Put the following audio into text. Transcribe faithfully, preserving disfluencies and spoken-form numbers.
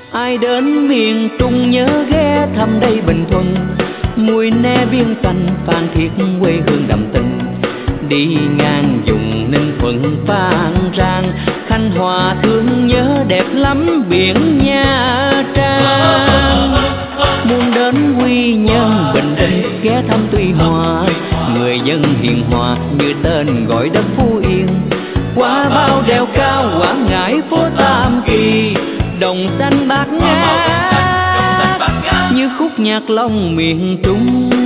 Ai đến miền Trung nhớ ghé thăm đây Bình Thuận, mùi ne biên canh Phan Thiết quê hương đậm tình. Đi ngang vùng Ninh Thuận Phan Rang, Khánh Hòa thương nhớ đẹp lắm biển Nha Trang. Muốn đến Quy Nhơn Bình Định ghé thăm Tuy Hòa, người dân hiền hòa như tên gọi đất Phú Yên. Qua bao đèo cao Quảng Ngãi phố Tam Kỳ, đồng xanh bát ngát như khúc nhạc Long miền Trung.